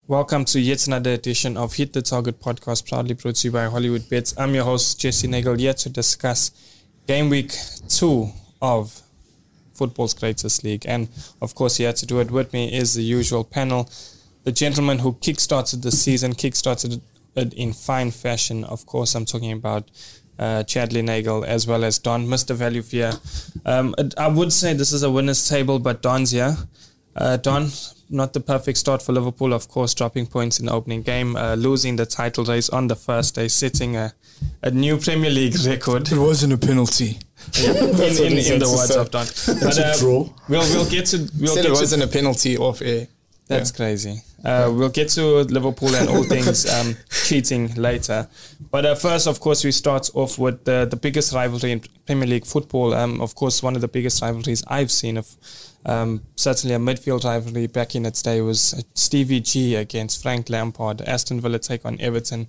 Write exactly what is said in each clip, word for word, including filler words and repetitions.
Welcome to yet another edition of Hit the Target podcast, proudly brought to you by Hollywood Bets. I'm your host, Jesse Nagel, here to discuss game week two of football's greatest league. And of course, here to do it with me is the usual panel, the gentleman who kickstarted the season, kickstarted it in fine fashion. Of course, I'm talking about uh, Chadley Nagel as well as Don, Mister Value Fear. Um, I would say this is a winner's table, but Don's here. Uh, Don, not the perfect start for Liverpool, of course, dropping points in the opening game, uh, losing the title race on the first day, setting a, a new Premier League record. It wasn't a penalty. in in, in, in the words of Don. But, uh, draw. We'll, we'll get to... We'll Said get it wasn't to, a penalty off air. That's yeah. crazy. Uh, we'll get to Liverpool and all things um, cheating later. But uh, first, of course, we start off with the, the biggest rivalry in Premier League football. Um, of course, one of the biggest rivalries I've seen of um, certainly a midfield rivalry back in its day was Stevie G against Frank Lampard. Aston Villa take on Everton.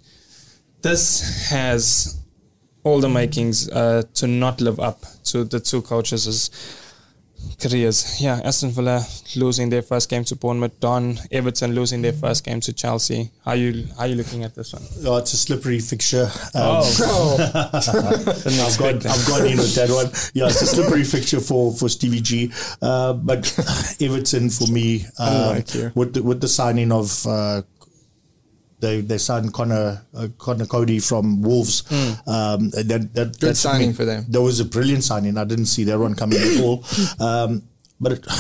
This has all the makings uh, to not live up to the two coaches' careers. Yeah, Aston Villa losing their first game to Bournemouth. Don, Everton losing their first game to Chelsea. How you how you looking at this one? Oh, it's a slippery fixture. Um, oh, I've got I've gone in with that one. Yeah, it's a slippery fixture for, for Stevie G. Uh, but Everton for me, um, like with the, with the signing of. Uh, They they signed Connor uh, Connor Cody from Wolves. Mm. Um, that, that, Good signing me, for them. That was a brilliant signing. I didn't see that one coming at all. Um, but it,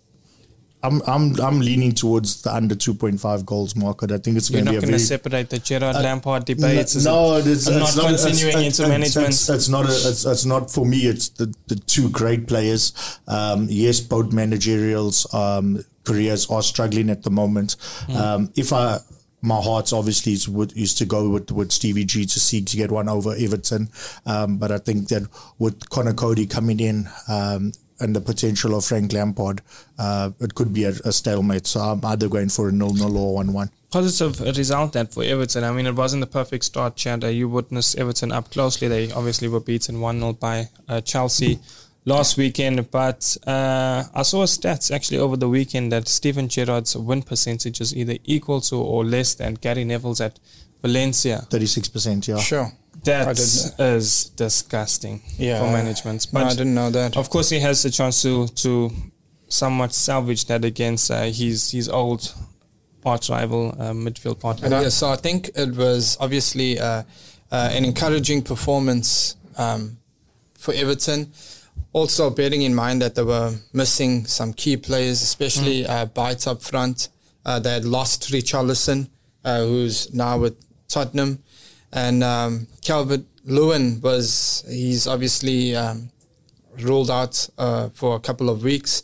I'm I'm I'm leaning towards the under two point five goals market. I think it's going to be a very... You're not going to separate the Gerrard uh, Lampard debates. No, no it's, I'm it's not not continuing it's, into it's, management. It's, it's not. A, it's, it's not for me. It's the, the two great players. Um, yes, both managerials um, careers are struggling at the moment. Mm. Um, if I My heart obviously is, would, is to go with, with Stevie G to seek to get one over Everton. Um, but I think that with Connor Cody coming in um, and the potential of Frank Lampard, uh, it could be a, a stalemate. So I'm either going for a nil-nil or one-one. Positive result then for Everton. I mean, it wasn't the perfect start, Chad. Uh, you witnessed Everton up closely. They obviously were beaten one-nil by uh, Chelsea last weekend, but uh, I saw stats actually over the weekend that Steven Gerrard's win percentage is either equal to or less than Gary Neville's at Valencia. thirty-six percent, yeah. Sure. That is disgusting yeah. for management. But no, I didn't know that. Of course, he has the chance to, to somewhat salvage that against uh, his, his old arch rival, uh, midfield partner. Yeah, so I think it was obviously uh, uh, an encouraging performance um, for Everton. Also, bearing in mind that they were missing some key players, especially mm. uh, Bytes up front. Uh, they had lost Richarlison, uh, who's now with Tottenham. And um, Calvert-Lewin was, he's obviously um, ruled out uh, for a couple of weeks.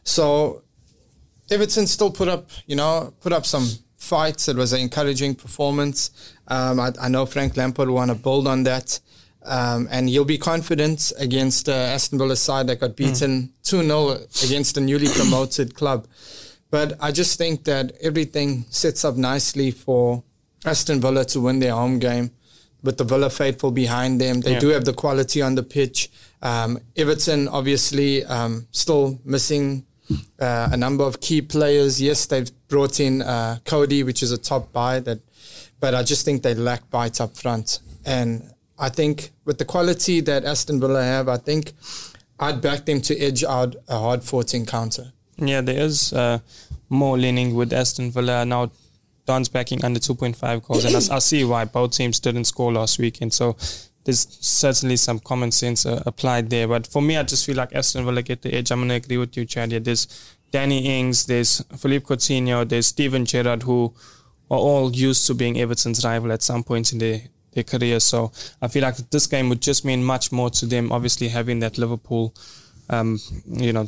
So Everton still put up, you know, put up some fights. It was an encouraging performance. Um, I, I know Frank Lampard will want to build on that. Um, and he'll be confident against uh, Aston Villa side that got beaten two-nil mm. against a newly promoted club. But I just think that everything sets up nicely for Aston Villa to win their home game with the Villa faithful behind them. They yeah. do have the quality on the pitch. Um, Everton, obviously, um, still missing uh, a number of key players. Yes, they've brought in uh, Cody, which is a top buy, that, but I just think they lack bites up front. And I think with the quality that Aston Villa have, I think I'd back them to edge out a hard-fought encounter. Yeah, there is uh, more leaning with Aston Villa. Now, Don's backing under two point five goals, and I, I see why both teams didn't score last weekend. So there's certainly some common sense uh, applied there. But for me, I just feel like Aston Villa get the edge. I'm going to agree with you, Chad. Yeah, there's Danny Ings, there's Philippe Coutinho, there's Steven Gerrard, who are all used to being Everton's rival at some points in their their career. So I feel like this game would just mean much more to them, obviously having that Liverpool, um, you know,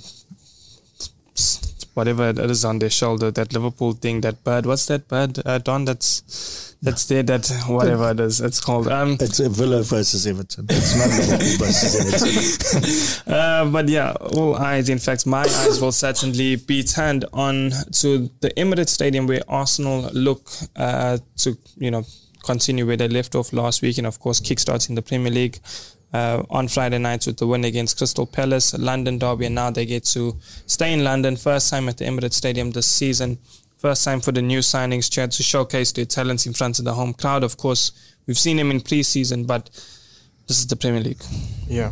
whatever it is on their shoulder, that Liverpool thing, that bird, what's that bird, uh, Don, that's that's there, that whatever it is, it's called. Um, it's a Villa versus Everton. It's not Liverpool versus Everton. uh, but yeah, all eyes, in fact, my eyes will certainly be turned on to the Emirates Stadium, where Arsenal look uh, to, you know, continue where they left off last week, and of course kickstarting the Premier League uh, on Friday night with the win against Crystal Palace, London derby, and now they get to stay in London, first time at the Emirates Stadium this season. First time for the new signings, Chad, to showcase their talents in front of the home crowd. Of course, we've seen them in pre-season, but this is the Premier League. Yeah.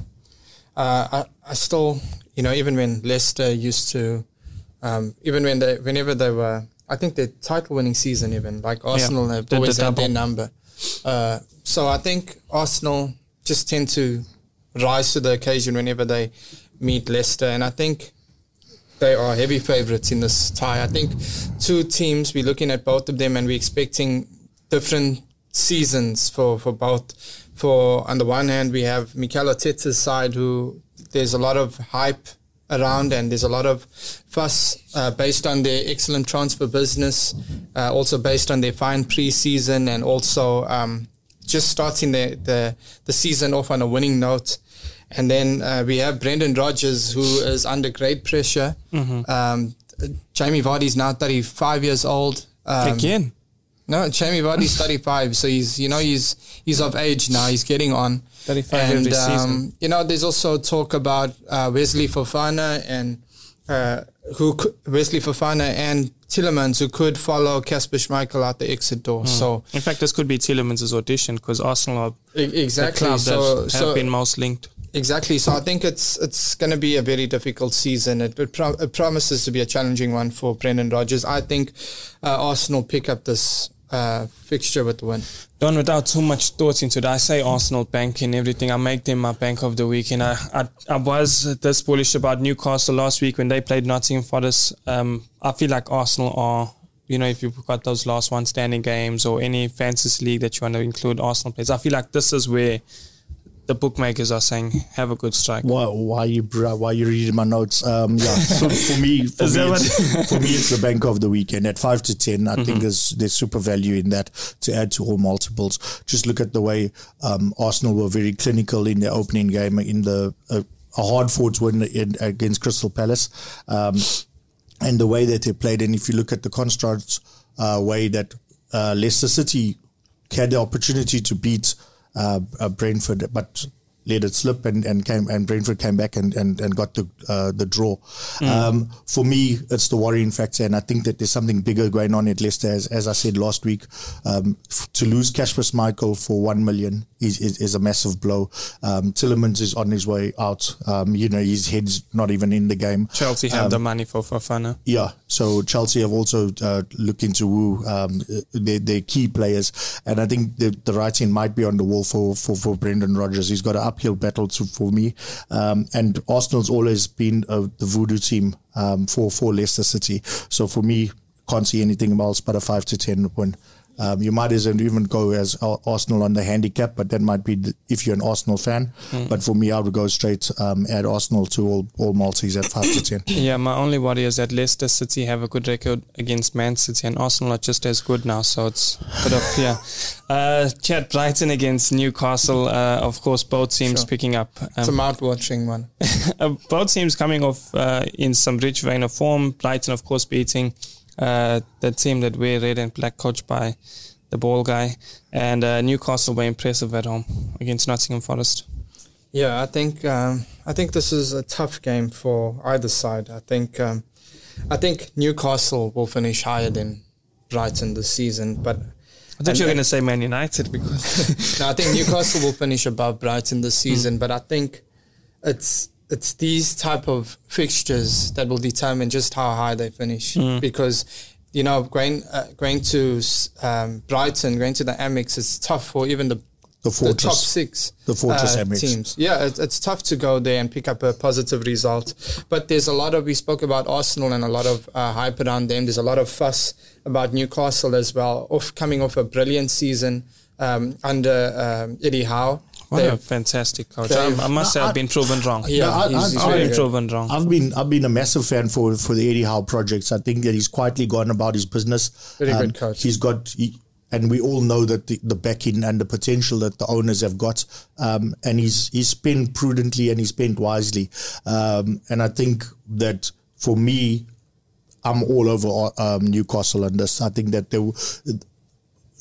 Uh, I, I still, you know, even when Leicester used to, um, even when they, whenever they were, I think their title-winning season even, like Arsenal yeah, have the, always the had their number. Uh, so I think Arsenal just tend to rise to the occasion whenever they meet Leicester, and I think they are heavy favourites in this tie. I think two teams, we're looking at both of them and we're expecting different seasons for, for both. For on the one hand, we have Mikel Arteta's side, who there's a lot of hype around and there's a lot of fuss uh, based on their excellent transfer business, uh, also based on their fine pre-season, and also um, just starting the, the, the season off on a winning note. And then uh, we have Brendan Rodgers, who is under great pressure. Mm-hmm. Um, Jamie Vardy's now thirty-five years old. Um, Again? No, Jamie Vardy's thirty-five, so he's, you know, he's he's of age now. He's getting on. thirty-five and, every um, season. You know, there's also talk about uh, Wesley Fofana and uh, who could, Wesley Fofana and Tielemans, who could follow Kasper Schmeichel out the exit door. Mm. So, in fact, this could be Tielemans' audition, because Arsenal are exactly the club so, that have so, been most linked. Exactly. So I think it's it's going to be a very difficult season. It, it, pro- it promises to be a challenging one for Brendan Rodgers. I think uh, Arsenal pick up this uh, fixture with the win. Don, without too much thought into it, I say Arsenal bank in everything. I make them my bank of the week. And I, I, I was this bullish about Newcastle last week when they played Nottingham Forest. Um, I feel like Arsenal are, you know, if you've got those last one standing games or any fantasy league that you want to include Arsenal players, I feel like this is where the bookmakers are saying have a good strike. Why? Why you? Why you reading my notes? Um, yeah. So for me, for me, it's, for me, it's the bank of the weekend at five to ten. I mm-hmm. think there's there's super value in that to add to all multiples. Just look at the way um, Arsenal were very clinical in their opening game in the uh, a hard fought win in, against Crystal Palace, um, and the way that they played. And if you look at the construct uh, way that uh, Leicester City had the opportunity to beat Uh, uh, Brentford, but let it slip, and, and came and Brentford came back and, and, and got the uh, the draw. Mm. Um, for me, it's the worrying factor, and I think that there's something bigger going on at Leicester. As, as I said last week, um, f- to lose Kasper Schmeichel for one million is, is, is a massive blow. Um, Tielemans is on his way out. Um, you know, his head's not even in the game. Chelsea have um, the money for Fofana. Yeah, so Chelsea have also uh, looked into Wu, um, their, their key players, and I think the, the writing might be on the wall for, for, for Brendan Rodgers. He's got an uphill battle to, for me, um, and Arsenal's always been uh, the voodoo team um, for, for Leicester City. So for me, can't see anything else but a five to ten win. Um, you might as well even go as Arsenal on the handicap, but that might be the, if you're an Arsenal fan. Mm. But for me, I would go straight um, add Arsenal to all, all multis at five to ten. Yeah, my only worry is that Leicester City have a good record against Man City, and Arsenal are just as good now, so it's a bit of, yeah. Uh, Chad, Brighton against Newcastle, uh, of course, both teams sure. picking up. Um, it's a mouth-watering one. Both teams coming off uh, in some rich vein of form. Brighton, of course, beating Uh, the team that wear red and black, coached by the ball guy, and uh, Newcastle were impressive at home against Nottingham Forest. Yeah, I think um, I think this is a tough game for either side. I think um, I think Newcastle will finish higher than Brighton this season, but I thought you were going to say Man United because no, I think Newcastle will finish above Brighton this season, mm. but I think it's. It's these type of fixtures that will determine just how high they finish. Mm. Because, you know, going uh, going to um, Brighton, going to the Amex, it's tough for even the, the, the top six the Fortress uh, Amex teams. Yeah, it, it's tough to go there and pick up a positive result. But there's a lot of, we spoke about Arsenal and a lot of uh, hype around them. There's a lot of fuss about Newcastle as well, off coming off a brilliant season um, under um, Eddie Howe. What a fantastic coach! I, I must say, I've been proven wrong. Yeah, I, he's, he's I, been I, proven wrong. I've been I've been a massive fan for, for the Eddie Howe projects. I think that he's quietly gone about his business. Very um, good coach. He's got, he, and we all know that the, the backing and the potential that the owners have got. Um, and he's he's spent prudently and he's spent wisely. Um, and I think that for me, I'm all over um, Newcastle on this. I think that they.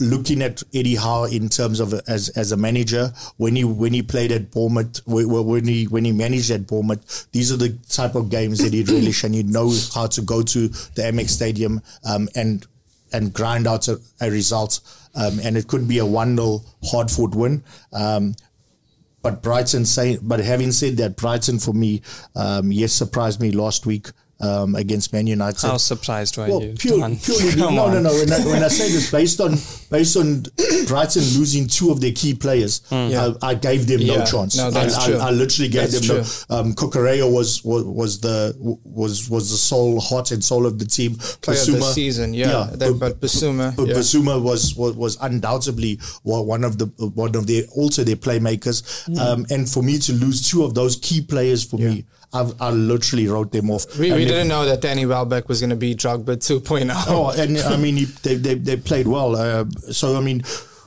looking at Eddie Howe in terms of a, as as a manager, when he when he played at Bournemouth, when he when he managed at Bournemouth, these are the type of games that he'd relish, and he knows how to go to the M X Stadium um, and and grind out a, a result. Um, and it could be a one nil hard-fought win. Um, but Brighton say, but having said that, Brighton for me, um, yes, surprised me last week. Um, against Man United. How surprised were well, you? Pure, purely, no, no, no. When I, when I say this, based on based on Brighton losing two of their key players, mm. yeah. I, I gave them yeah. no chance. No, that's I, true. I, I literally gave that's them true. no. Um, Cucurella was, was was the was was the soul, heart and soul of the team. Player Basuma, of the season, yeah. yeah then, but Basuma, but yeah. Basuma was, was was undoubtedly one of the one of their also their playmakers. Mm. Um, and for me to lose two of those key players for yeah. me. I've, I literally wrote them off. We, we didn't know that Danny Welbeck was going to be Drogba two point oh. Oh, and I mean, he, they, they they played well. Uh, so, I mean,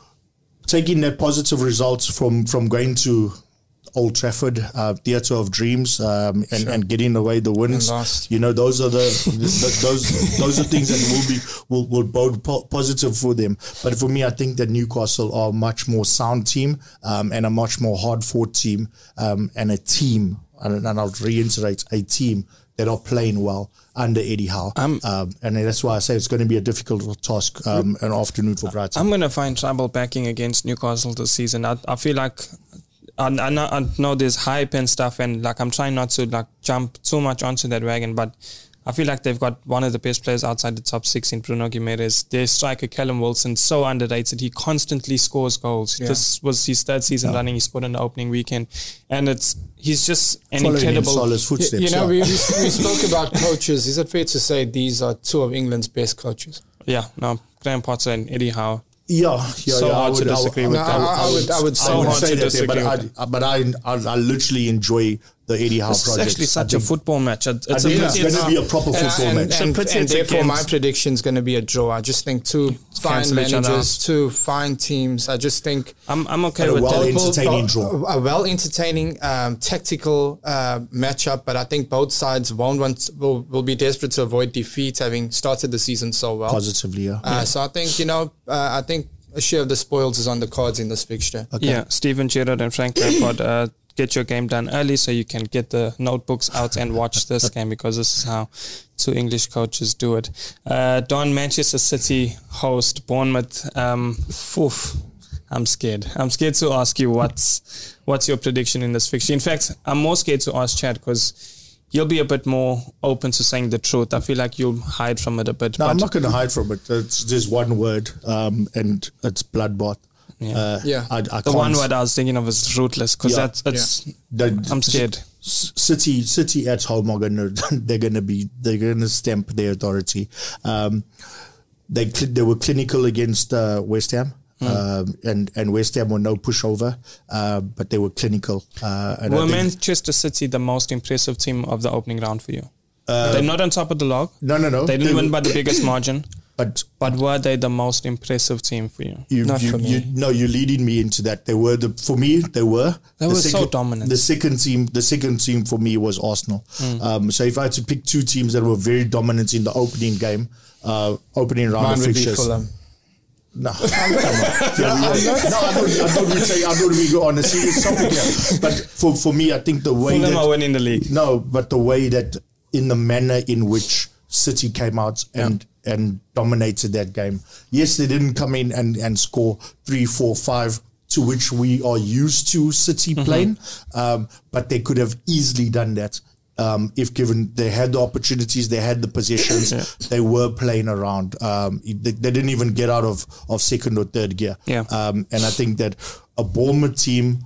taking that positive results from, from going to Old Trafford, uh, Theatre of Dreams, um, and, sure. and getting away the wins, you know, those are the, the those those are things that will be will, will bode po- positive for them. But for me, I think that Newcastle are a much more sound team um, and a much more hard fought team um, and a team. And, and I'll reiterate, a team that are playing well under Eddie Howe. Um, um, and that's why I say it's going to be a difficult task, um, an afternoon for Brighton. I'm going to find trouble backing against Newcastle this season. I, I feel like I, I, know, I know there's hype and stuff, and like I'm trying not to like jump too much onto that wagon, but I feel like they've got one of the best players outside the top six in Bruno Guimaraes. Their striker, Callum Wilson, so underrated. He constantly scores goals. Yeah. This was his third season yeah. running. He scored on the opening weekend. And it's he's just an Following incredible... in Sol's footsteps. You know, yeah. we, we spoke about coaches. Is it fair to say these are two of England's best coaches? Yeah, no, Graham Potter and Eddie Howe. Yeah, yeah, so yeah, hard I would, to disagree I would, with no, that. I, I would, I would, so I would hard say to that, there, disagree but, with I, but I, I, I literally enjoy the Eddie Howe it's project. It's actually such a football match. It's, I it's, think a, it's, it's going to be a proper football and, match. And, and, and therefore, my prediction is going to be a draw. I just think two fine managers, two fine teams. I just think I'm, I'm okay with a well that. entertaining draw. A well entertaining, um, tactical uh, matchup. But I think both sides won't want will will be desperate to avoid defeat, having started the season so well. Positively, yeah. Uh, yeah. So I think you know, uh, I think a share of the spoils is on the cards in this fixture. Okay. Yeah, Steven Gerrard and Frank Lampard, uh, get your game done early so you can get the notebooks out and watch this game, because this is how two English coaches do it. Uh, Don, Manchester City host Bournemouth. Um, oof, I'm scared. I'm scared to ask you what's what's your prediction in this fixture. In fact, I'm more scared to ask Chad because you'll be a bit more open to saying the truth. I feel like you'll hide from it a bit. No, I'm not going to hide from it. It's just one word, um, and it's bloodbath. Yeah, uh, yeah. I, I the one word I was thinking of is ruthless, because yeah. that's it's. Yeah. I'm scared. City, City at home are gonna they're gonna be they're gonna stamp their authority. Um, they they were clinical against uh, West Ham. Mm. Um, and, and West Ham were no pushover, uh, but they were clinical. Uh, and were Manchester City the most impressive team of the opening round for you? Uh, They're not on top of the log. No, no, no. They didn't they win were, by the biggest margin. But but were they the most impressive team for you? you not you, for me. You, no, you're leading me into that. They were the for me. They were. They the were second, so dominant. The second team, the second team for me was Arsenal. Mm. Um, so if I had to pick two teams that were very dominant in the opening game, uh, opening round Mine of would fixtures. be Fulham. No, come on. Yeah, no, I don't. I don't really say. I don't really go on a serious topic here. But for, for me, I think the way Fulham that are winning the league. No, but the way that in the manner in which City came out and yeah. and dominated that game. Yes, they didn't come in and, and score three, four, five, to which we are used to City mm-hmm. playing, um, but they could have easily done that. Um, if given, they had the opportunities, they had the possessions, yeah. they were playing around. Um, they, they didn't even get out of, of second or third gear. Yeah. Um, and I think that a Bournemouth team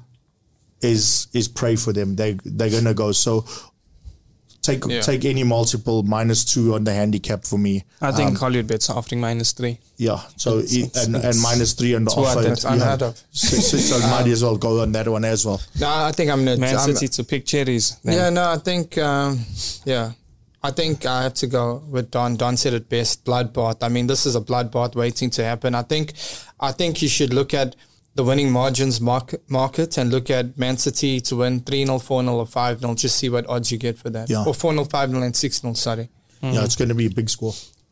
is is prey for them. They they're gonna go. So take yeah. take any multiple minus two on the handicap for me. I think um, Hollywood bets are offering minus three. Yeah. So it's, it, it's, and, it's, and minus three on the offer. That's unheard of. So, so, so um, might as well go on that one as well. No, I think I'm gonna Man I'm, City to pick cherries. Then. Yeah. No, I think. Um, yeah. I think I have to go with Don. Don said it best, bloodbath. I mean, this is a bloodbath waiting to happen. I think I think you should look at the winning margins market, market and look at Man City to win three nil, four nil or five nil. Just see what odds you get for that. Yeah. Or four nil, five nil and six nil, sorry. Mm-hmm. Yeah, it's going to be a big score.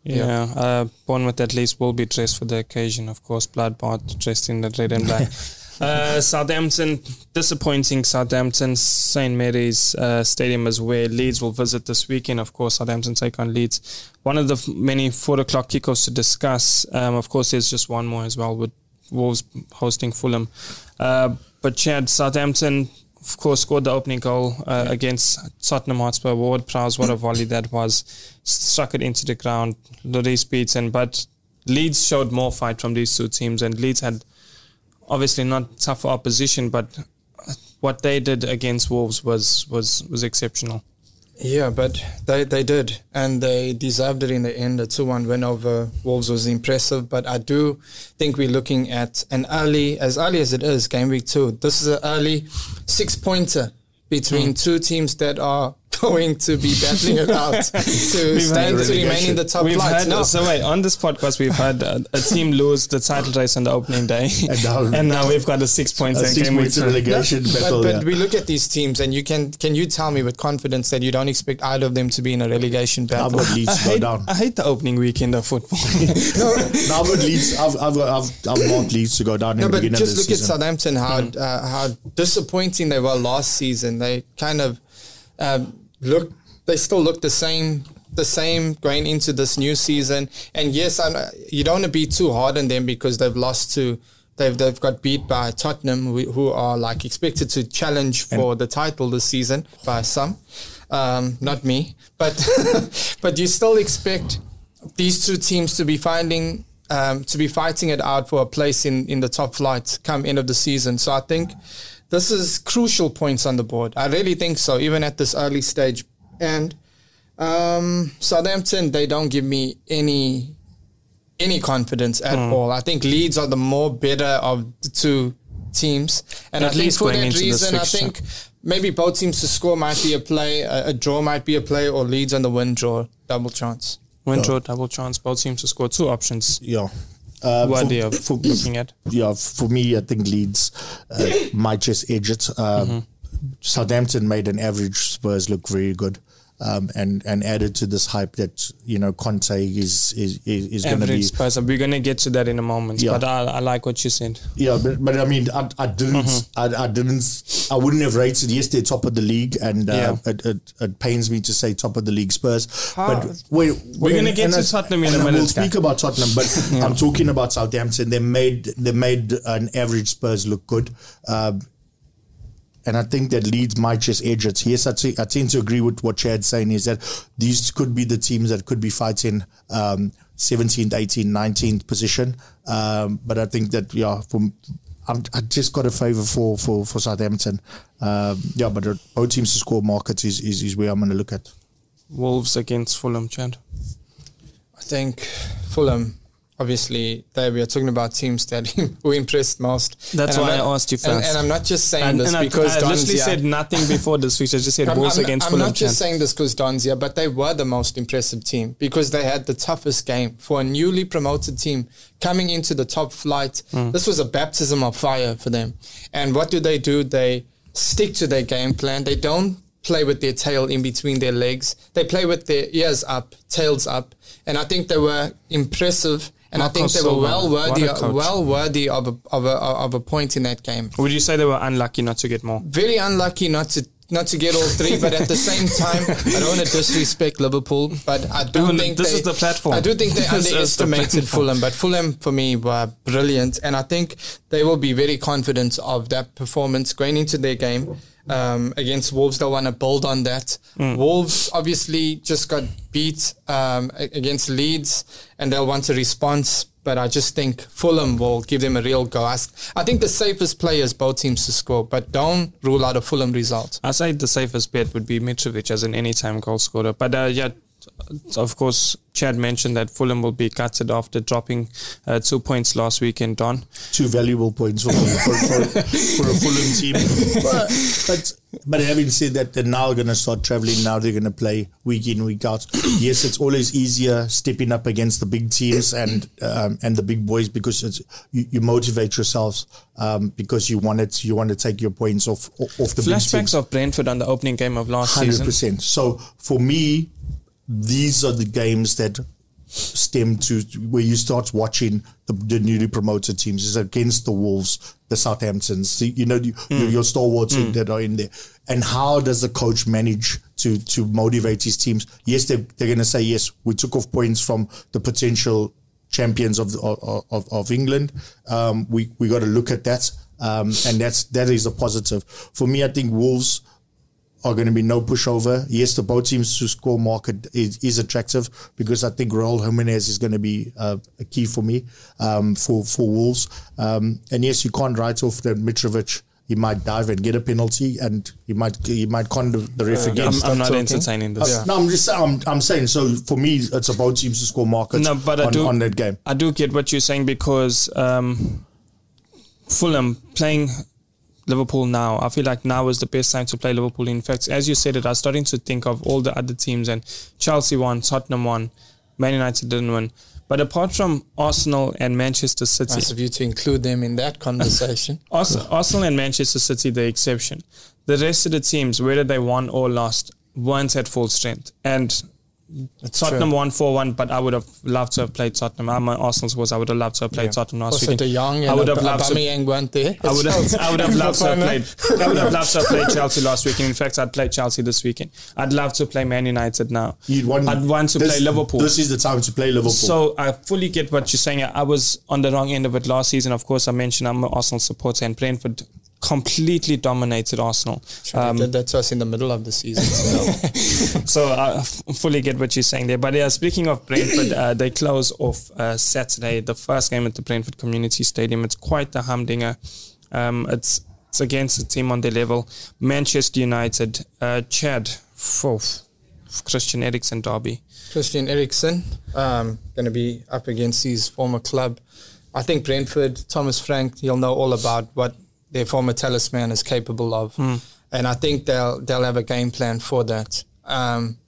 Yeah, uh, Bournemouth at least will be dressed for the occasion. Of course, bloodbath, dressed in the red and black. uh, Southampton, disappointing Southampton. Saint Mary's uh, Stadium is where Leeds will visit this weekend. Of course, Southampton take on Leeds. One of the f- many four o'clock kickoffs to discuss. Um, of course, there's just one more as well with Wolves hosting Fulham. Uh, but Chad, Southampton, of course, scored the opening goal uh, yeah. against Tottenham Hotspur. Ward-Prowse, what a volley that was. Struck it into the ground. Lloris Beaton. But Leeds showed more fight from these two teams. And Leeds had obviously not tougher opposition, but what they did against Wolves was was, was exceptional. Yeah, but they, they did, and they deserved it in the end. A two one win over Wolves was impressive, but I do think we're looking at an early, as early as it is, game week two. This is an early six-pointer between mm. two teams that are going to be battling it out to stay to remain in the top we've flight. Had, no. So wait, on this podcast we've had a, a team lose the title race on the opening day, and now, and now we've got a six-point six game week relegation no, battle. But, but yeah. we look at these teams, and you can can you tell me with confidence that you don't expect either of them to be in a relegation battle? I've got Leeds I to go hate, down. I hate the opening weekend of football. no, no, I've got Leeds. I've I've I've, I've marked Leeds to go down. No, in the but beginning just of the look season. at Southampton. How mm. uh, how disappointing they were last season. They kind of um, look. They still look the same, the same going into this new season. And yes, I'm, you don't want to be too hard on them because they've lost to, they've they've got beat by Tottenham, who, who are like expected to challenge for and the title this season by some, um, not me. But but you still expect these two teams to be finding, um, to be fighting it out for a place in, in the top flight come end of the season. So I think this is crucial points on the board. I really think so, even at this early stage. And um, Southampton, they don't give me any any confidence at mm. all. I think Leeds are the more better of the two teams. And at I think for that reason, I think maybe both teams to score might be a play, a, a draw might be a play, or Leeds on the win-draw, double chance. Win-draw, double chance, both teams to score two options. Yeah. Uh, worthy for, of for, looking at. Yeah, for me, I think Leeds uh, might just edge it. Um, mm-hmm. Southampton made an average Spurs look very good. Um, and, and added to this hype that, you know, Conte is is, is going to be... Spurs. We're going to get to that in a moment, yeah. but I, I like what you said. Yeah, but, but I mean, I, I didn't, mm-hmm. I, I didn't, I wouldn't have rated, yes, they're top of the league, and uh, yeah. it, it, it pains me to say top of the league Spurs. How? But wait, We're going to get to I, Tottenham in a minute. We'll speak guy. about Tottenham, but yeah. I'm talking about Southampton. They made, they made an average Spurs look good. Uh, And I think that Leeds might just edge it. Yes, I, t- I tend to agree with what Chad's saying, is that these could be the teams that could be fighting um, seventeenth, eighteenth, nineteenth position. Um, but I think that, yeah, from, I'm, I just got a favour for, for, for Southampton. Um, yeah, but both teams to score markets is, is, is where I'm going to look at. Wolves against Fulham, Chad. I think Fulham... Obviously, there we are talking about teams that who impressed most. That's and why not, I asked you first. And, and I'm not just saying and, this and because I, I Don's literally here. said nothing before this week. I just said I'm, Wolves I'm, against I'm Fulham. I'm not just saying this because Don's here, but they were the most impressive team because they had the toughest game for a newly promoted team coming into the top flight. Mm. This was a baptism of fire for them. And what do they do? They stick to their game plan. They don't play with their tail in between their legs. They play with their ears up, tails up. And I think they were impressive. And Marco I think they were Silva. well worthy, well worthy of a, of a of a point in that game. Would you say they were unlucky not to get more? Very unlucky not to not to get all three, but at the same time, I don't want to disrespect Liverpool, but I do no, think this they, is the platform. I do think they underestimated the Fulham, but Fulham for me were brilliant, and I think they will be very confident of that performance going into their game. Um, against Wolves, they'll want to build on that. Mm. Wolves obviously just got beat um, against Leeds, and they'll want a response. But I just think Fulham will give them a real go. I, I think the safest play is both teams to score, but don't rule out a Fulham result. I say the safest bet would be Mitrovic as an anytime goal scorer. But uh, yeah, of course, Chad mentioned that Fulham will be gutted after dropping uh, two points last weekend, Don. Two valuable points for, for, for, for a Fulham team. But, but, but having said that, they're now going to start travelling. Now they're going to play week in, week out. Yes, it's always easier stepping up against the big teams and um, and the big boys because it's, you, you motivate yourselves um, because you want it. You want to take your points off off the Flashbacks big teams. of Brentford on the opening game of last one hundred percent. season. So for me, these are the games that stem to where you start watching the, the newly promoted teams is against the Wolves, the Southamptons, the, you know, the, mm. your stalwarts mm. that are in there. And how does the coach manage to to motivate his teams? Yes, they're, they're going to say, yes, we took off points from the potential champions of of, of, of England. Um, we we got to look at that, um, and that's that is a positive for me. I think Wolves are going to be no pushover. Yes, the both teams to score market is, is attractive because I think Raul Jimenez is going to be uh, a key for me um, for for Wolves. Um, and yes, you can't write off that Mitrovic. He might dive and get a penalty, and he might he might con the, the ref uh, again. I'm, I'm not talking. entertaining this. Uh, yeah. No, I'm just I'm I'm saying. So for me, it's about teams to score markets no, but on, I do, on that game. I do get what you're saying because um, Fulham playing Liverpool now, I feel like now is the best time to play Liverpool. In fact, as you said it, I was starting to think of all the other teams, and Chelsea won, Tottenham won, Man United didn't win. But apart from Arsenal and Manchester City... Nice of you to include them in that conversation. Arsenal, Arsenal and Manchester City, the exception. The rest of the teams, whether they won or lost, weren't at full strength. And That's Tottenham true. won four one, but I would have loved to have played Tottenham. I'm an Arsenal supporter. I would have loved to have played yeah. Tottenham last also weekend. De Jong and I would have loved Aubameyang weren't there. I would have, I would have loved to have played. I would have loved to have played Chelsea last weekend. In fact, I'd play Chelsea this weekend. I'd love to play Man United now. You'd want, I'd want to this, play Liverpool. This is the time to play Liverpool. So I fully get what you're saying. I was on the wrong end of it last season. Of course, I mentioned I'm an Arsenal supporter, and Brentford completely dominated Arsenal. Um, did that to us in the middle of the season. So, so I f- fully get what you're saying there. But yeah, speaking of Brentford, uh, they close off uh, Saturday, the first game at the Brentford Community Stadium. It's quite the humdinger. Um, it's it's against a team on their level. Manchester United, uh, Chad, fourth, Christian Eriksen derby. Christian Eriksen, um, going to be up against his former club. I think Brentford, Thomas Frank, he'll know all about what their former talisman is capable of, mm. and I think they'll they'll have a game plan for that. Um,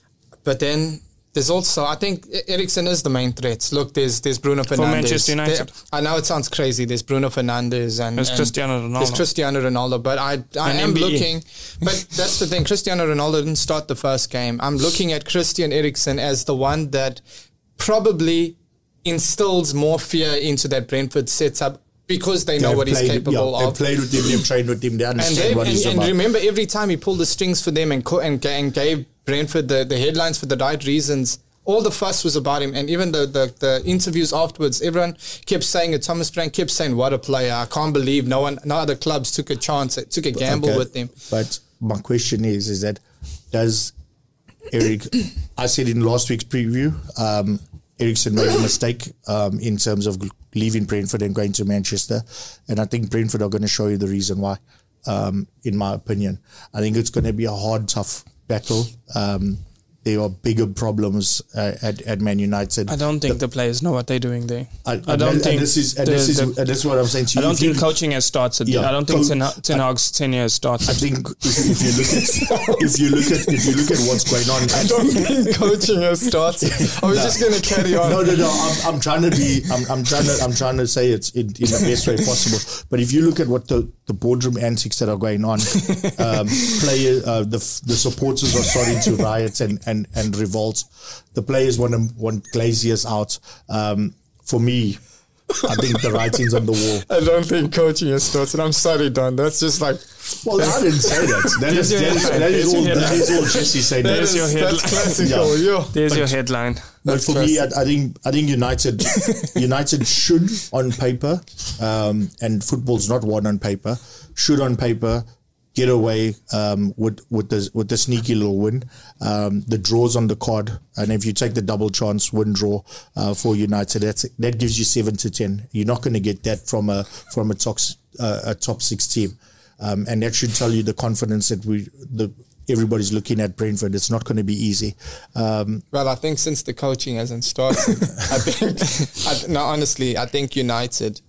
but then there's also, I think Eriksen is the main threat. Look, there's there's Bruno Fernandes. For Manchester United. There, I know it sounds crazy. There's Bruno Fernandes and, there's and Cristiano Ronaldo. There's Cristiano Ronaldo. But I I am N B E. looking. But that's the thing. Cristiano Ronaldo didn't start the first game. I'm looking at Christian Eriksen as the one that probably instills more fear into that Brentford setup. Because they know they've what he's played, capable yeah, of. They've played with him, they've trained with him, they understand and what and, he's and about. And remember, every time he pulled the strings for them and, co- and, and gave Brentford the, the headlines for the right reasons, all the fuss was about him. And even the, the, the interviews afterwards, everyone kept saying it. Thomas Frank kept saying, what a player. I can't believe no one, no other clubs took a chance, took a gamble okay. with him. But my question is, is that does Eric, I said in last week's preview, um, Eriksen made a mistake um, in terms of leaving Brentford and going to Manchester. And I think Brentford are going to show you the reason why, um, in my opinion. I think it's going to be a hard, tough battle. Um, there are bigger problems uh, at, at Man United. I don't think the, the players know what they're doing there. I, I don't and, think... And this is, and the, this is, the, and this is what I'm saying to you. I don't if think you, coaching has started. Yeah, I don't think co- Ten Hag's tenure has started. I think if, if you look at if you look at if you look at what's going on, I don't think coaching has started. I was no. just going to carry on. No, no, no. I'm, I'm trying to be. I'm, I'm trying to. I'm trying to say it in, in the best way possible. But if you look at what the, the boardroom antics that are going on, um, player, uh, the the supporters are starting to riot and and and revolt. The players want to, want Glaziers out. Um, for me, I think the writing's on the wall. I don't think coaching has started. I'm sorry, Don. That's just like... Well, I didn't say that. That is, that is, that is, all, that is all Jesse saying. That is your headline. That's classical. Yeah. Yeah. There's but, your headline. But That's for classic. me, I, I think I think United United should, on paper, um, and football's not won on paper, should on paper get away um, with with the with the sneaky little win. Um, the draws on the card, and if you take the double chance win draw uh, for United, that's that gives you seven to ten. You're not going to get that from a from a top uh, a top six team, um, and that should tell you the confidence that we the everybody's looking at Brentford. It's not going to be easy. Um, well, I think since the coaching hasn't started, I think I, no, honestly, I think United,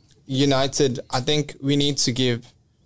United. I think we need to give.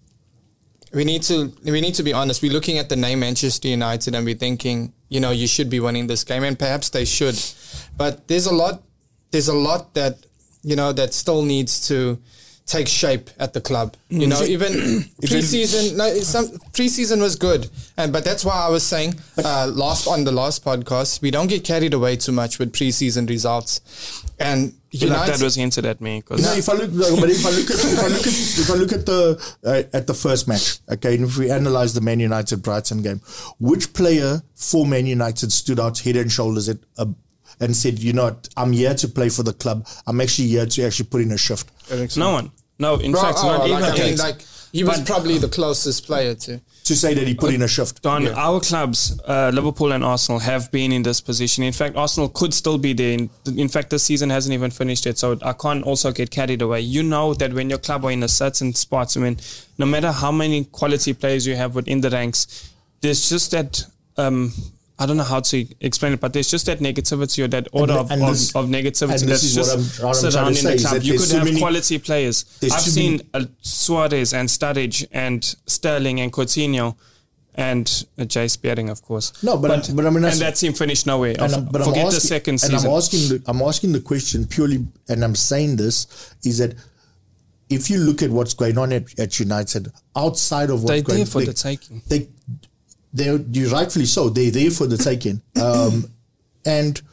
We need to we need to be honest. We're looking at the name Manchester United and we're thinking, you know, you should be winning this game, and perhaps they should. But there's a lot there's a lot that, you know, that still needs to take shape at the club. You know, even pre-season, no, some pre-season was good, and but that's why I was saying uh, last on the last podcast, we don't get carried away too much with pre-season results, and United, like that was hinted at me. Cause no, if I look, but if I look at if I look at if I look at the uh, at the first match, okay, and if we analyze the Man United Brighton game, which player for Man United stood out head and shoulders at a and said, you know what, I'm here to play for the club. I'm actually here to actually put in a shift. No one. No, in Bro, fact, oh, not like, even. I mean, like, he was but, probably the closest player to... To say that he put uh, in a shift. Don, yeah. Our clubs, uh, Liverpool and Arsenal, have been in this position. In fact, Arsenal could still be there. In, in fact, the season hasn't even finished yet, so I can't also get carried away. You know that when your club are in a certain spot, I mean, no matter how many quality players you have within the ranks, there's just that... Um, I don't know how to explain it, but there's just that negativity or that order and, of, and this, of, of negativity that's just I'm, I'm surrounding the club. You could so have many, quality players. I've seen uh, Suarez and Sturridge and Sterling and Coutinho and uh, Jay Spearing, of course. No, but but, I, but I mean, and that team finished nowhere. And I'm, but Forget I'm asking, the second season. And I'm asking, the, I'm asking the question purely, and I'm saying this is that if you look at what's going on at, at United, outside of what's They're going there for they, the taking. They, They're you rightfully so. They're there for the taking, um, and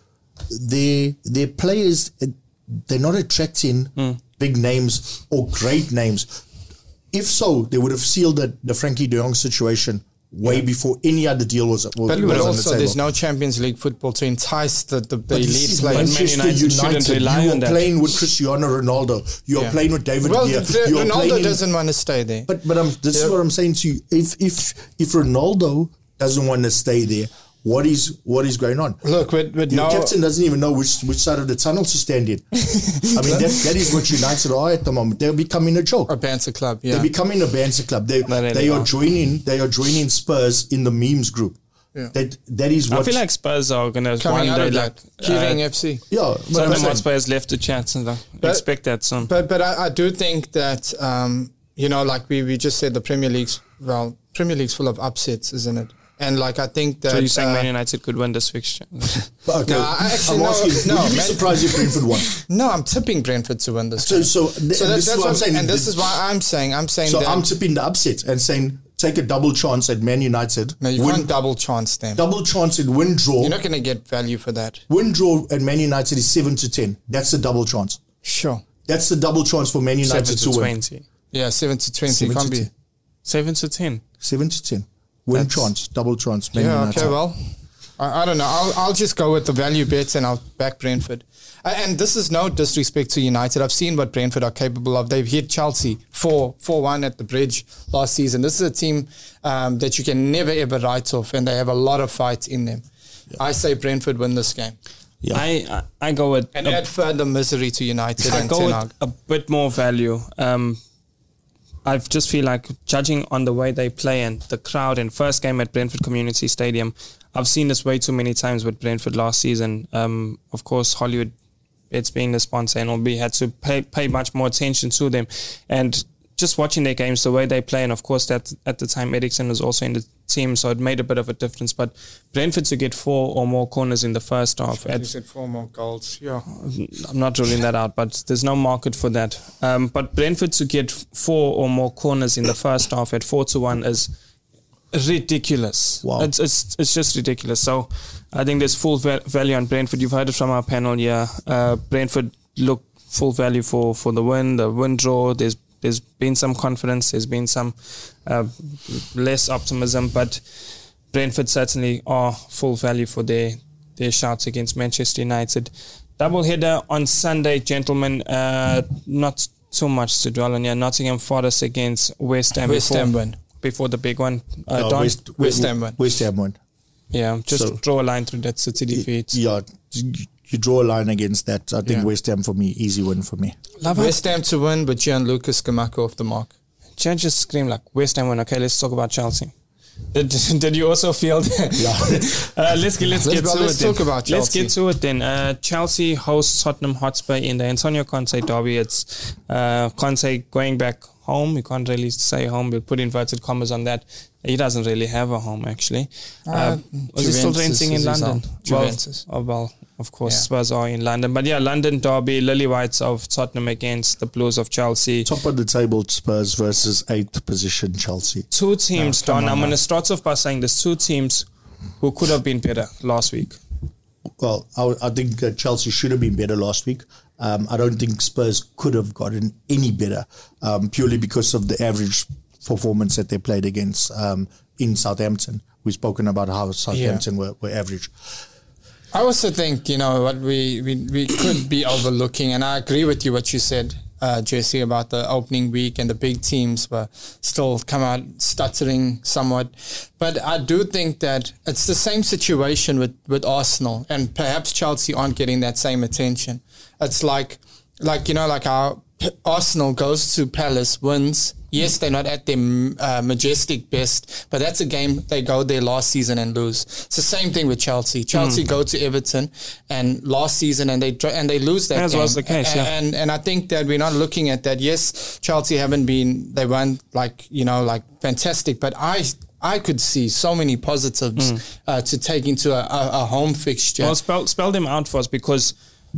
they their players they're not attracting mm. big names or great names. If so, they would have sealed the, the Frankie De Jong situation way yeah. before any other deal was. was but was but on also, the there's no Champions League football to entice the the, the elite players. Manchester Man United, United shouldn't rely you on are that. playing with Cristiano Ronaldo. You are yeah. playing with David well, Gea. The, you are Ronaldo playing doesn't want to stay there. But but um, this yeah. is what I'm saying to you. If if if Ronaldo doesn't want to stay there, what is what is going on? Look, with, with your no, captain doesn't even know which which side of the tunnel to stand in. I mean, that, that is what United are at the moment. They're becoming a joke. A banter club, yeah. They're becoming a banter club. They no, they, they are joining they are joining Spurs in the memes group. Yeah. That that is what I feel like Spurs are going to one day like Keating uh, F C. Yeah, so many Spurs left to chat and like, expect that soon. But but I, I do think that um, you know, like we, we just said, the Premier League's well, Premier League's full of upsets, isn't it? And like I think that so you're saying uh, Man United could win this fixture? Okay. No, I actually I'm no, asking, no, would you be Man, surprised if Brentford won? No, I'm tipping Brentford to win this. So game. so, th- so that, this that's is what I'm saying, and this is why I'm saying I'm saying. So that I'm tipping the upset and saying take a double chance at Man United. No, you win, can't double chance them. Double chance in win draw. You're not going to get value for that. Win draw at Man United is seven to ten. That's the double chance. Sure. That's the double chance for Man United seven to, to twenty. Win. Yeah, seven to twenty. Seven can't to be. ten. Seven to ten. Seven to ten. Win That's, chance, double chance. Man yeah. United. Okay. Well, I, I don't know. I'll I'll just go with the value bets and I'll back Brentford. Uh, and this is no disrespect to United. I've seen what Brentford are capable of. They've hit Chelsea four one at the Bridge last season. This is a team um, that you can never ever write off, and they have a lot of fight in them. Yeah. I say Brentford win this game. Yeah. I, I I go with and add further misery to United. I and go Ten with Hag. a bit more value. Um, I just feel like judging on the way they play and the crowd and first game at Brentford Community Stadium, I've seen this way too many times with Brentford last season. Um, of course, Hollywood, it's being the sponsor and we had to pay pay much more attention to them. And just watching their games, the way they play, and of course that at the time Eriksen was also in the team, so it made a bit of a difference. But Brentford to get four or more corners in the first half. You said four more goals, yeah. I'm not ruling that out, but there's no market for that. Um, but Brentford to get four or more corners in the first half at four to one is ridiculous. Wow. It's, it's, it's just ridiculous. So I think there's full va- value on Brentford. You've heard it from our panel here. Uh, Brentford look full value for, for the win, the win draw. There's There's been some confidence, there's been some uh, less optimism, but Brentford certainly are full value for their, their shouts against Manchester United. Double header on Sunday, gentlemen. Uh, not too much to dwell on here. Nottingham Forest against West Ham. West before, Ham win. Before the big one. Uh, no, Don? West, West Ham win. West Ham win. Yeah, just so, draw a line through that City defeat. Yeah, you draw a line against that. I think yeah. West Ham for me, easy win for me. Love West Ham to win, but Gianluca Scamacca off the mark. Can't just scream like West Ham win. Okay, let's talk about Chelsea. Did, did you also feel that? Yeah. uh, let's get let's, let's get to let's it. Talk then. about Chelsea. Let's get to it then. Uh, Chelsea hosts Tottenham Hotspur in the Antonio Conte derby. It's uh, Conte going back home. You can't really say home. We'll put inverted commas on that. He doesn't really have a home actually. Uh, uh, was he still renting in London? Juventus. Well, oh well. of course, Yeah. Spurs are in London. But yeah, London derby, Lily Whites of Tottenham against the Blues of Chelsea. Top of the table Spurs versus eighth position Chelsea. Two teams, No, come Don. on I'm now. going to start off by saying there's two teams who could have been better last week. Well, I, I think uh, Chelsea should have been better last week. Um, I don't think Spurs could have gotten any better, um, purely because of the average performance that they played against um, in Southampton. We've spoken about how Southampton yeah. were, were average. I also think, you know, what we, we, we could be overlooking, and I agree with you what you said, uh, Jesse, about the opening week and the big teams were still come out stuttering somewhat. But I do think that it's the same situation with, with Arsenal, and perhaps Chelsea aren't getting that same attention. It's like, like you know, like our Arsenal goes to Palace, wins. Yes, they're not at their uh, majestic best, but that's a game they go there last season and lose. It's the same thing with Chelsea. Chelsea mm. go to Everton and last season and they and they lose that As game. was the case, yeah. And and I think that we're not looking at that. Yes, Chelsea haven't been, they weren't like, you know, like fantastic, but I I could see so many positives mm. uh, to take into a, a, a home fixture. Well, spell, spell them out for us, because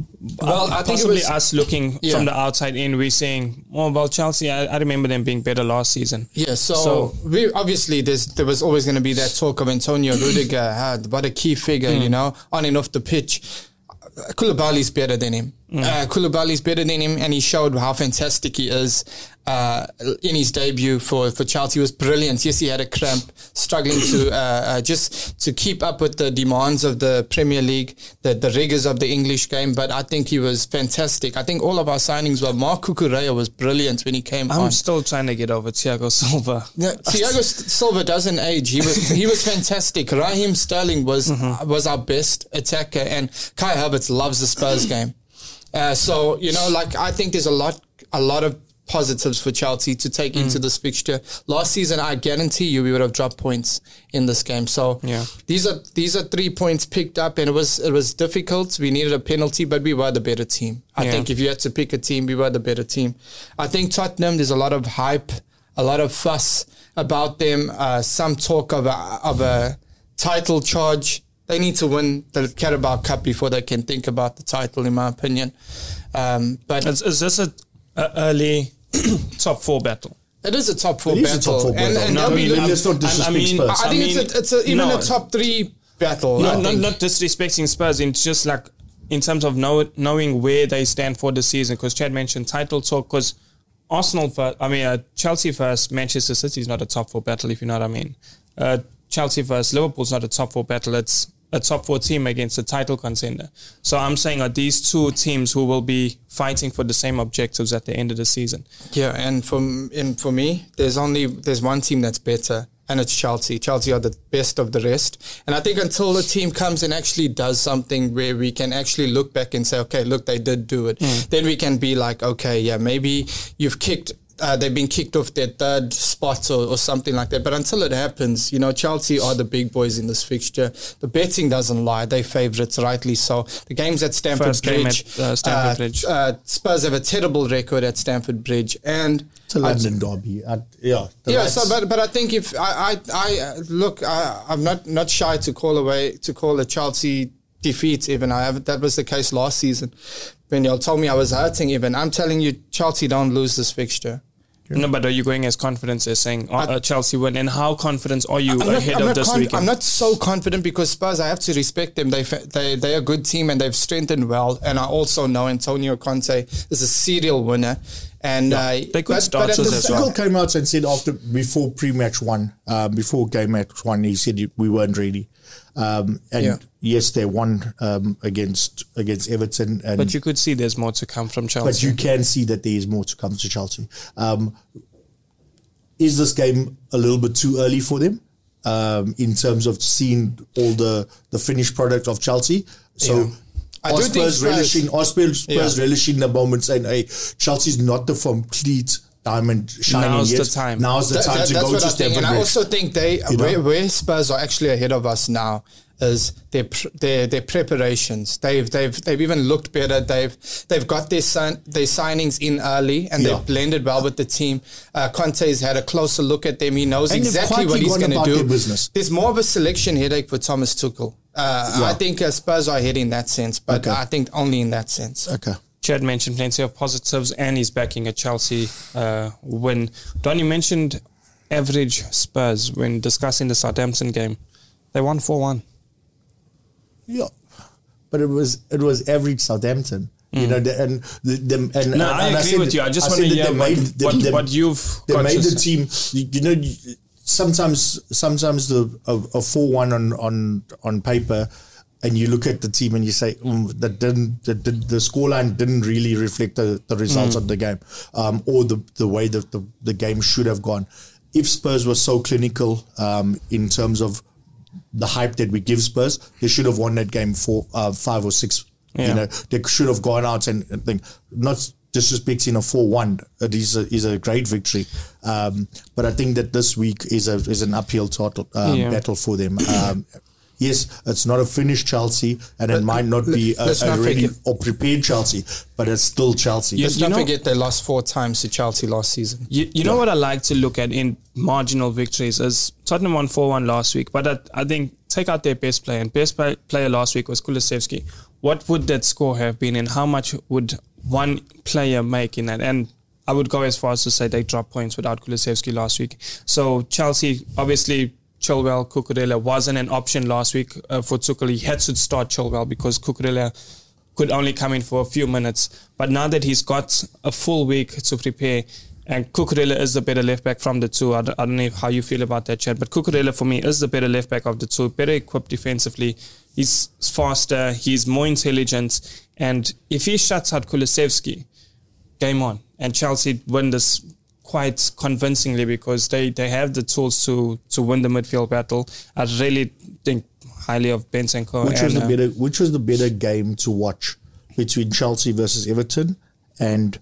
well, I think possibly it was, us looking yeah. from the outside in, we're saying, oh, well, Chelsea, I, I remember them being better last season. Yeah, so, so we obviously there's, there was always going to be that talk of Antonio Rudiger, ah, what a key figure, mm. you know, on and off the pitch. Koulibaly's better than him. Mm. Uh, Koulibaly's better than him, and he showed how fantastic he is uh, in his debut for, for Chelsea. He was brilliant. Yes, he had a cramp, struggling to uh, uh, just to keep up with the demands of the Premier League, the, the rigors of the English game, but I think he was fantastic. I think all of our signings were. Marc Cucurella was brilliant when he came I'm on. still trying to get over Thiago Silva. No, Thiago Silva doesn't age. He was he was fantastic. Raheem Sterling was mm-hmm. was our best attacker, and Kai Havertz loves the Spurs game. Uh, so you know, like I think there's a lot a lot of positives for Chelsea to take mm. into this fixture. Last season, I guarantee you, we would have dropped points in this game. So yeah. these are these are three points picked up, and it was it was difficult. We needed a penalty, but we were the better team. I yeah. think if you had to pick a team, we were the better team. I think Tottenham, there's a lot of hype, a lot of fuss about them. Uh, some talk of a, of a title charge. They need to win the Carabao Cup before they can think about the title, in my opinion. Um, but is, is this a, a early top four battle? It is a top four it battle. Is a top four and, battle. and no, I mean, let's not disrespect I mean, Spurs. I think I mean, it's, a, it's a, even no, a top three battle. No, I not, think. not disrespecting Spurs. It's just like in terms of know, knowing where they stand for the season. Because Chad mentioned title talk. Because Arsenal first, I mean uh, Chelsea first, Manchester City is not a top four battle. If you know what I mean. Uh, Chelsea first, Liverpool's not a top four battle. It's a top four team against a title contender. So I'm saying, are these two teams who will be fighting for the same objectives at the end of the season? Yeah, and for and for me, there's only there's one team that's better, and it's Chelsea. Chelsea are the best of the rest. And I think until the team comes and actually does something where we can actually look back and say, okay, look, they did do it. Mm. Then we can be like, okay, yeah, maybe you've kicked Uh, they've been kicked off their third spot or, or something like that. But until it happens, you know, Chelsea are the big boys in this fixture. The betting doesn't lie. They're favourites, rightly so. The game's at Stamford First game Bridge. at, uh, Stamford uh, Bridge. Uh, Spurs have a terrible record at Stamford Bridge. And it's a London derby. Uh, yeah. Yeah, so, but, but I think if I, I, I uh, look, I, I'm not, not shy to call away, to call a Chelsea defeat even. I have, that was the case last season. When y'all told me I was hurting even. I'm telling you, Chelsea don't lose this fixture. No, but are you going as confident as saying uh, Chelsea win? And how confident are you I'm not, ahead I'm of not this con- weekend? I'm not so confident because Spurs, I have to respect them. They they they're a good team and they've strengthened well. And I also know Antonio Conte is a serial winner. And yeah, uh, they could but, start but as the, well. well. came out and said after before pre-match one, uh, before game match one, he said we weren't ready. Um, and yeah. yes, they won um, against against Everton. And but you could see there's more to come from Chelsea. But you can see that there is more to come to Chelsea. Um, is this game a little bit too early for them um, in terms of seeing all the, the finished product of Chelsea? So yeah. I are do Spurs think relishing, are Spurs, Spurs yeah. relishing the moment saying, hey, Chelsea's not the complete diamond shining Now's yet. the time. Now's the that, time that, to that's go what to I think. Stamford And I Bridge. also think they You know? where, where Spurs are actually ahead of us now is their their their preparations. They've they've they've even looked better. They've they've got their sign, their signings in early and Yeah. they've blended well with the team. Uh, Conte's had a closer look at them. He knows And they've exactly quietly what he's gone going to about do. their business. There's more of a selection headache for Thomas Tuchel. Uh, Yeah. I think uh, Spurs are ahead in that sense, but Okay. I think only in that sense. Okay. Chad mentioned plenty of positives, and he's backing a Chelsea uh, win. Don, you mentioned average Spurs when discussing the Southampton game. They won four one. Yeah, but it was it was average Southampton. You know, the, and the, the and No, and, I and agree said, with you. I just I want to said hear that they what, made, they, what, they, what you've they got made to the say. team. You, you know, you- sometimes sometimes the a four one on on on paper. And you look at the team and you say mm, that didn't the, the, the scoreline didn't really reflect the, the results Mm. of the game, um, or the the way that the, the game should have gone. If Spurs were so clinical um, in terms of the hype that we give Spurs, they should have won that game for uh, five or six. Yeah. You know, they should have gone out and, and think, not disrespecting a four one. It is a, is a great victory, um, but I think that this week is a is an uphill total, um, Yeah. battle for them. Um, Yes, it's not a finished Chelsea, and it might not be a, let's a not ready forget- or prepared Chelsea, but it's still Chelsea. You- Let's you not know- forget they lost four times to Chelsea last season. You, you know what I like to look at in marginal victories is Tottenham won four one last week, but I, I think take out their best player, and best play, player last week was Kulusevski. What would that score have been, and how much would one player make in that? And I would go as far as to say they dropped points without Kulusevski last week. So Chelsea, obviously, Chilwell, Cucurella wasn't an option last week uh, for Tuchel. He had to start Chilwell because Cucurella could only come in for a few minutes. But now that he's got a full week to prepare, and Cucurella is the better left back from the two. I don't, I don't know how you feel about that, Chad, but Cucurella for me is the better left back of the two, better equipped defensively. He's faster, he's more intelligent, and if he shuts out Kulusevski, game on. And Chelsea win this quite convincingly because they, they have the tools to, to win the midfield battle. I really think highly of Bentancur. which and, was the uh, better which was the better game to watch between Chelsea versus Everton and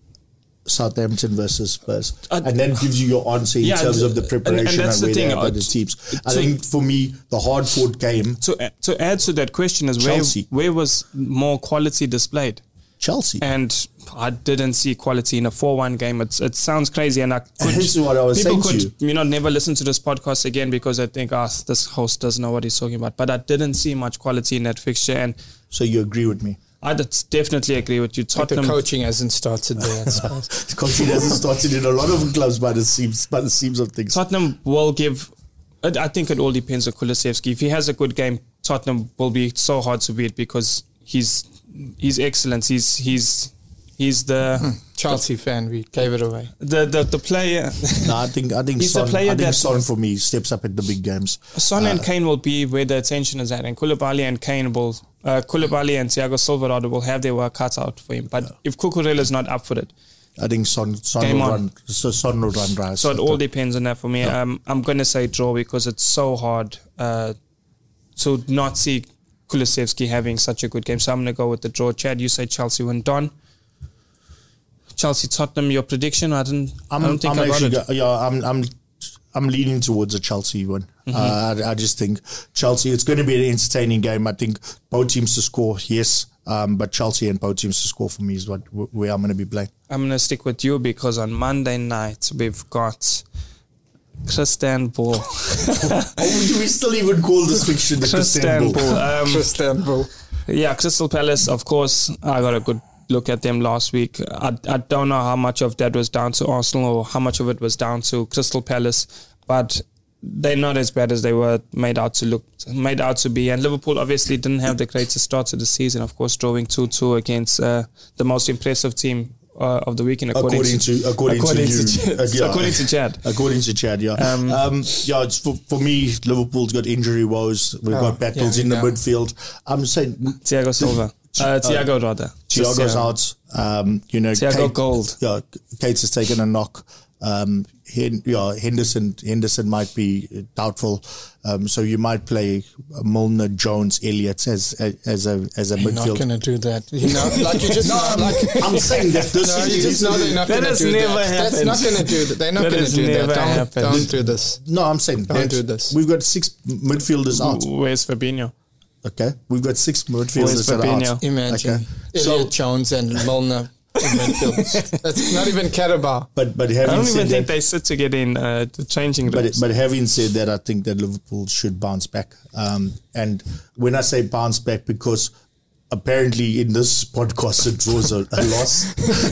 Southampton versus Spurs, Uh, and that gives you your answer in yeah, terms of the and- preparation and and, that's the where thing, they are by uh, the teams. I to- think for me, the hard fought game, To, to add to that question is where, Chelsea. where was more quality displayed? Chelsea. And I didn't see quality in a four one game. It's, it sounds crazy. And I could, This is what I was people saying to could you know, never listen to this podcast again because I think, ah, this host doesn't know what he's talking about. But I didn't see much quality in that fixture. And So you agree with me? I did definitely agree with you. But the Tottenham, coaching hasn't started there. I suppose. Coaching hasn't started in a lot of clubs by the seams, by the seams of things. Tottenham will give... I I think it all depends on Kulusevski. If he has a good game, Tottenham will be so hard to beat because he's he's excellent. He's he's he's the Chelsea fan, we gave it away. the the, the player. No, I think I think He's the Son, player I think that- Son for me steps up at the big games. Son Uh, and Kane will be where the attention is at, and Koulibaly and Kane will, uh, Koulibaly and Thiago Silva will have their work cut out for him. But if Cucurella is not up for it, I think Son Son Game will on. run. So Son will run right. so it all depends on that for me. Um, I'm going to say draw because it's so hard uh, to not see Kulusevski having such a good game. So I'm going to go with the draw. Chad, you say Chelsea win. Don? Chelsea Tottenham, your prediction? I didn't. I'm, I don't think I'm I got actually, it. go- yeah, I'm, I'm, I'm leaning towards a Chelsea win. Mm-hmm. Uh, I, I just think Chelsea. It's going to be an entertaining game. I think both teams to score, yes, um, but Chelsea and both teams to score for me is what where I'm going to be playing. I'm going to stick with you because on Monday night we've got Christian Bull. Oh, do we still even call this fiction the Christian Christian Bull. Um, Istanbul. yeah, Crystal Palace, of course. I got a good look at them last week. I, I don't know how much of that was down to Arsenal or how much of it was down to Crystal Palace, but they're not as bad as they were made out to look, made out to be. And Liverpool obviously didn't have the greatest start to the season. Of course, drawing two two against uh, the most impressive team uh, of the weekend, according, According to according, according to, to you, Chad. uh, yeah. according to Chad. According to Chad, yeah. Um, Um, yeah, it's for, for me, Liverpool's got injury woes. We've Oh, got battles yeah, in the yeah. midfield. I'm saying Thiago Silva. Uh, Thiago rather. Thiago's Just, yeah. out. Um, you know, Thiago Kate, Gold. Yeah, Cates has taken a knock. Um, Hen, yeah, Henderson Henderson might be doubtful. Um, so you might play Milner, Jones, Elliott as as a as a You're not midfield. going to do that. You know, like you just know, like I'm saying that this no, you is just know they're not That going to has do never that. That's happened. not going to do that. They're not That going has to do never that. Don't, happened. don't do this. No, I'm saying Don't that's- do this. We've got six midfielders out. Where's Fabinho? Okay, we've got six Where's midfielders that are Fabinho? out. Imagine Okay. Elliot So Jones and Milner in midfield. That's not even Carabao. But but I having don't said even that, think they sit together in uh, the changing rooms. But, but having said that, I think that Liverpool should bounce back. Um, and when I say bounce back, because apparently in this podcast it draws a, a loss.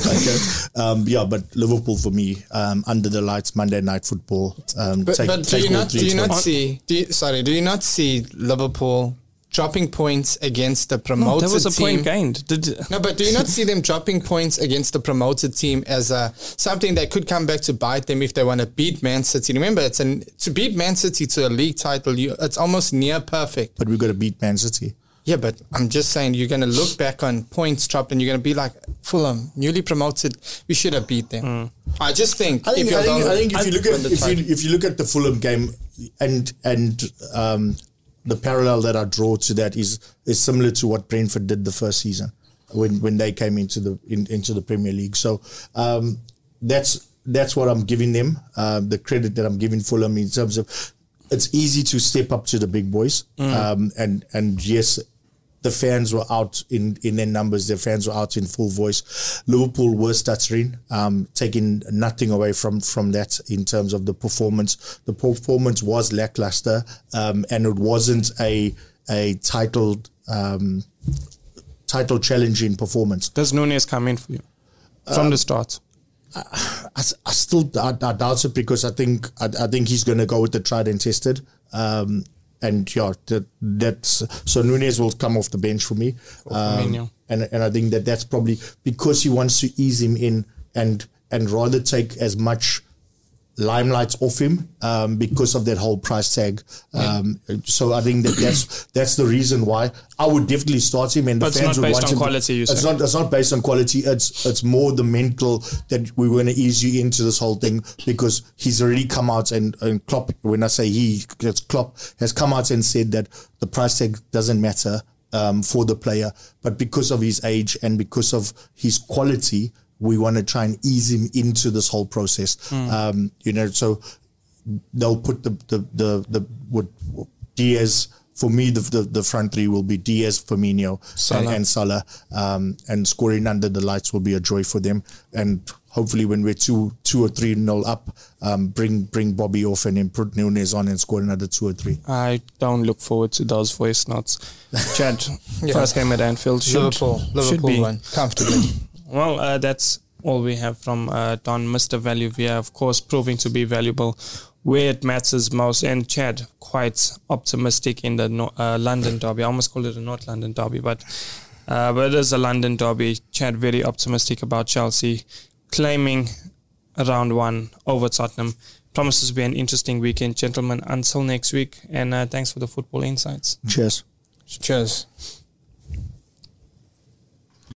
Okay. Um, yeah, but Liverpool for me, um, under the lights, Monday Night Football. Um, but take, but do take you all not three do you not points. see? Do you, sorry, do you not see Liverpool dropping points against the no, promoted there was a team? point gained. Did, No, but do you not see them dropping points against the promoted team as a something that could come back to bite them if they want to beat Man City? Remember, it's an to beat Man City to a league title. You, it's almost near perfect. But we've got to beat Man City. Yeah, but I'm just saying you're going to look back on points dropped and you're going to be like, Fulham, newly promoted, we should have beat them. Mm. I just think. I think, if, you're I think, down- I think if you look win at the if title. you, if you look at the Fulham game and and um, the parallel that I draw to that is is similar to what Brentford did the first season when, when they came into the in, into the Premier League. So um, that's that's what I'm giving them, uh, the credit that I'm giving Fulham in terms of it's easy to step up to the big boys, mm. um, and and yes. The fans were out in, in their numbers. Their fans were out in full voice. Liverpool were stuttering, um, taking nothing away from, from that in terms of the performance. The performance was lackluster, um, and it wasn't a a title um, title challenging performance. does Nunes come in for you from Um, the start? I, I still I, I doubt it because I think I, I think he's going to go with the tried and tested. Um, And yeah, that, that's so Nunes will come off the bench for me, um, and and I think that that's probably because he wants to ease him in and and rather take as much limelight off him um, because of that whole price tag. Um, yeah. So I think that that's that's the reason why I would definitely start him. And the but fans it's not would based want on him. quality. You it's say. not. It's not based on quality. It's it's more the mental that we want to ease you into this whole thing because he's already come out and, and Klopp. When I say he, it's Klopp has come out and said that the price tag doesn't matter um, for the player, but because of his age and because of his quality, we want to try and ease him into this whole process. Mm. Um, you know, so. They'll put the the the, the what Diaz for me the, the the front three will be Diaz, Firmino, and, and Salah, um, and scoring under the lights will be a joy for them. And hopefully, when we're two two or three nil up, um, bring bring Bobby off and then put Nunes on and score another two or three. I don't look forward to those voice notes. Chad, yeah. First game at Anfield, should, Liverpool, Liverpool should be won comfortably. Well, uh, that's all we have from uh, Don, Mister Value Via, of course, proving to be valuable where it matters most. And Chad, quite optimistic in the no- uh, London derby. I almost called it a North London derby, but uh, but it is a London derby. Chad, very optimistic about Chelsea, claiming round one over Tottenham. Promises to be an interesting weekend, gentlemen. Until next week, and uh, thanks for the football insights. Cheers. Cheers.